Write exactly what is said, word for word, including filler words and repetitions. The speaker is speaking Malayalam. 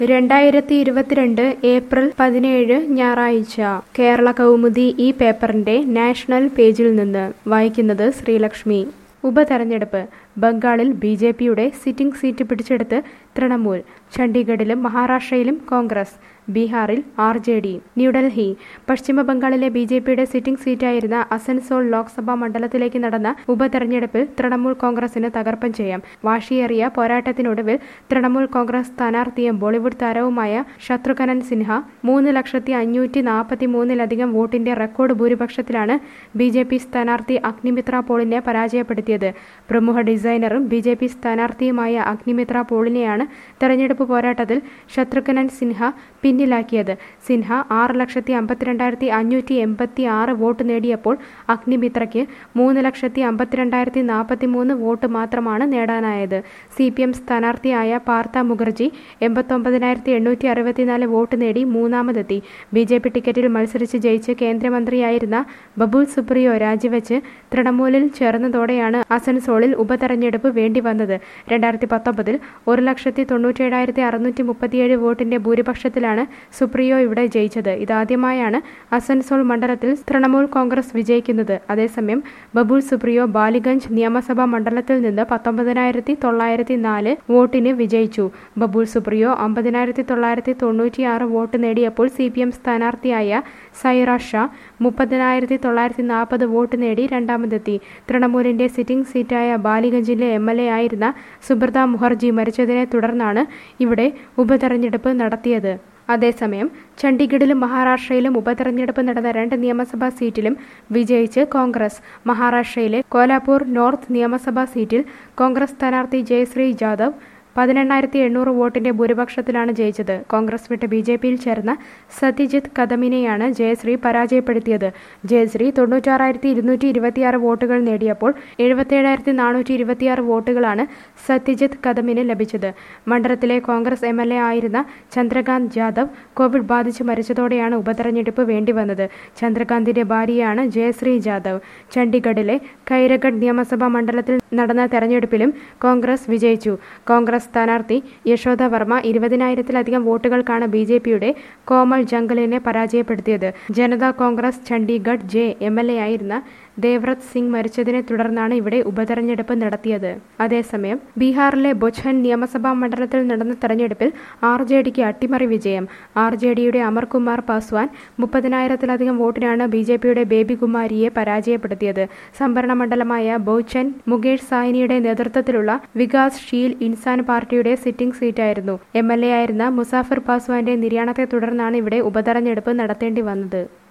രണ്ടായിരത്തി ഇരുപത്തിരണ്ട് ഏപ്രിൽ പതിനേഴ് ഞായറാഴ്ച കേരള കൗമുദി ഈ പേപ്പറിന്റെ നാഷണൽ പേജിൽ നിന്ന് വായിക്കുന്നത് ശ്രീലക്ഷ്മി. ഉപതെരഞ്ഞെടുപ്പ് ബംഗാളിൽ ബി ജെ പിയുടെ സിറ്റിംഗ് സീറ്റ് പിടിച്ചെടുത്ത് തൃണമൂൽ. ചണ്ഡീഗഡിലും മഹാരാഷ്ട്രയിലും കോൺഗ്രസ്. ബീഹാറിൽ ആർ ജെ ഡി. ന്യൂഡൽഹി. പശ്ചിമ ബംഗാളിലെ ബി ജെ പിയുടെ സിറ്റിംഗ് സീറ്റായിരുന്ന അസൻസോൾ ലോക്സഭാ മണ്ഡലത്തിലേക്ക് നടന്ന ഉപതെരഞ്ഞെടുപ്പിൽ തൃണമൂൽ കോൺഗ്രസിന് തകർപ്പൻ ജയം. വാശിയേറിയ പോരാട്ടത്തിനൊടുവിൽ തൃണമൂൽ കോൺഗ്രസ് സ്ഥാനാർത്ഥിയും ബോളിവുഡ് താരവുമായ ശത്രുഘ്നൻ സിൻഹ മൂന്ന് ലക്ഷത്തി അഞ്ഞൂറ്റി നാൽപ്പത്തി മൂന്നിലധികം വോട്ടിന്റെ റെക്കോർഡ് ഭൂരിപക്ഷത്തിലാണ് ബി ജെ പി സ്ഥാനാർത്ഥി അഗ്നിമിത്ര പോളിനെ പരാജയപ്പെടുത്തിയത്. പ്രമുഖ ഡിസൈനറും ബി ജെ പി സ്ഥാനാർത്ഥിയുമായ അഗ്നിമിത്ര പോളിനെയാണ് തെരഞ്ഞെടുപ്പ് പോരാട്ടത്തിൽ ശത്രുഘ്നൻ സിൻഹ പിന്നിലാക്കിയത്. സിൻഹ ആറ് ലക്ഷത്തി അമ്പത്തിരണ്ടായിരത്തി അഞ്ഞൂറ്റി എൺപത്തി ആറ് വോട്ട് നേടിയപ്പോൾ അഗ്നിമിത്രയ്ക്ക് മൂന്ന് ലക്ഷത്തി അമ്പത്തിരണ്ടായിരത്തി നാൽപ്പത്തി മൂന്ന് വോട്ട് മാത്രമാണ് നേടാനായത്. സി പി എം സ്ഥാനാർത്ഥിയായ പാർത്ഥ മുഖർജി എൺപത്തൊമ്പതിനായിരത്തി എണ്ണൂറ്റി അറുപത്തിനാല് വോട്ട് നേടി മൂന്നാമതെത്തി. ബി ജെ പി ടിക്കറ്റിൽ മത്സരിച്ച് ജയിച്ച് കേന്ദ്രമന്ത്രിയായിരുന്ന ബബുൾ സുപ്രിയോ രാജിവെച്ച് തൃണമൂലിൽ ചേർന്നതോടെയാണ് അസൻസോളിൽ ഉപതെരഞ്ഞെടുപ്പ് വേണ്ടിവന്നത്. രണ്ടായിരത്തി പത്തൊമ്പതിൽ ഒരു ലക്ഷത്തി തൊണ്ണൂറ്റേഴായിരത്തി അറുന്നൂറ്റി മുപ്പത്തിയേഴ് വോട്ടിന്റെ ഭൂരിപക്ഷത്തിലാണ് സുപ്രിയോ ഇവിടെ ജയിച്ചത്. ഇതാദ്യമായാണ് അസൻസോൾ മണ്ഡലത്തിൽ തൃണമൂൽ കോൺഗ്രസ് വിജയിക്കുന്നത്. അതേസമയം ബബുൾ സുപ്രിയോ ബാലിഗഞ്ച് നിയമസഭാ മണ്ഡലത്തിൽ നിന്ന് പത്തൊമ്പതിനായിരത്തി തൊള്ളായിരത്തി നാല് വോട്ടിന് വിജയിച്ചു. ബബുൾ സുപ്രിയോ അമ്പതിനായിരത്തി തൊള്ളായിരത്തി തൊണ്ണൂറ്റിയാറ് വോട്ട് നേടിയപ്പോൾ സി പി എം സ്ഥാനാർത്ഥിയായ സൈറ ഷാ മുപ്പതിനായിരത്തി തൊള്ളായിരത്തി നാൽപ്പത് വോട്ട് നേടി രണ്ടാമതെത്തി. തൃണമൂലിന്റെ സിറ്റിംഗ് സീറ്റായ ബാലിഗഞ്ചിലെ എം എൽ എ ആയിരുന്ന സുബ്രത മുഖർജി മരിച്ചതിനെ തുടർന്നാണ് ഇവിടെ ഉപതെരഞ്ഞെടുപ്പ് നടത്തിയത്. അതേസമയം ചണ്ഡീഗഡിലും മഹാരാഷ്ട്രയിലും ഉപതെരഞ്ഞെടുപ്പ് നടന്ന രണ്ട് നിയമസഭാ സീറ്റിലും വിജയിച്ച് കോൺഗ്രസ്. മഹാരാഷ്ട്രയിലെ കോലാപൂർ നോർത്ത് നിയമസഭാ സീറ്റിൽ കോൺഗ്രസ് സ്ഥാനാർത്ഥി ജയശ്രീ ജാദവ് പതിനെണ്ണായിരത്തി എണ്ണൂറ് വോട്ടിന്റെ ഭൂരിപക്ഷത്തിലാണ് ജയിച്ചത്. കോൺഗ്രസ് വിട്ട് ബി ജെ പിയിൽ ചേർന്ന സത്യജിത്ത് കദമിനെയാണ് ജയശ്രീ പരാജയപ്പെടുത്തിയത്. ജയശ്രീ തൊണ്ണൂറ്റാറായിരത്തി ഇരുന്നൂറ്റി ഇരുപത്തിയാറ് വോട്ടുകൾ നേടിയപ്പോൾ എഴുപത്തിയേഴായിരത്തി നാനൂറ്റി ഇരുപത്തിയാറ് വോട്ടുകളാണ് സത്യജിത്ത് കദമിന് ലഭിച്ചത്. മണ്ഡലത്തിലെ കോൺഗ്രസ് എം എൽ എ ആയിരുന്ന ചന്ദ്രകാന്ത് ജാദവ് കോവിഡ് ബാധിച്ച് മരിച്ചതോടെയാണ് ഉപതെരഞ്ഞെടുപ്പ് വേണ്ടിവന്നത്. ചന്ദ്രകാന്തിന്റെ ഭാര്യയാണ് ജയശ്രീ ജാദവ്. ചണ്ഡീഗഡിലെ ഖൈരഗഡ് നിയമസഭാ മണ്ഡലത്തിൽ നടന്ന തെരഞ്ഞെടുപ്പിലും കോൺഗ്രസ് വിജയിച്ചു. കോൺഗ്രസ് സ്ഥാനാർത്ഥി യശോദ വർമ്മ ഇരുപതിനായിരത്തിലധികം വോട്ടുകൾക്കാണ് ബി ജെ പിയുടെ കോമൾ ജംഗലിനെ പരാജയപ്പെടുത്തിയത്. Janata Congress Chandigarh J M L A ആയിരുന്ന ദേവ്രത് സിംഗ് മരിച്ചതിനെ തുടർന്നാണ് ഇവിടെ ഉപതെരഞ്ഞെടുപ്പ് നടത്തിയത്. അതേസമയം ബീഹാറിലെ ബൊച്ഛൻ നിയമസഭാ മണ്ഡലത്തിൽ നടന്ന തെരഞ്ഞെടുപ്പിൽ ആർ ജെ ഡിക്ക് അട്ടിമറി വിജയം. ആർ ജെ ഡിയുടെ അമർകുമാർ പാസ്വാൻ മുപ്പതിനായിരത്തിലധികം വോട്ടിനാണ് ബി ജെ പിയുടെ ബേബി കുമാരിയെ പരാജയപ്പെടുത്തിയത്. സംഭരണ മണ്ഡലമായ ബൊച്ഛൻ മുകേഷ് സാഹ്നിയുടെ നേതൃത്വത്തിലുള്ള വികാസ് ഷീൽ ഇൻസാൻ പാർട്ടിയുടെ സിറ്റിംഗ് സീറ്റായിരുന്നു. എം എൽ എ ആയിരുന്ന മുസാഫിർ പാസ്വാന്റെ നിര്യാണത്തെ തുടർന്നാണ് ഇവിടെ ഉപതെരഞ്ഞെടുപ്പ് നടത്തേണ്ടി വന്നത്.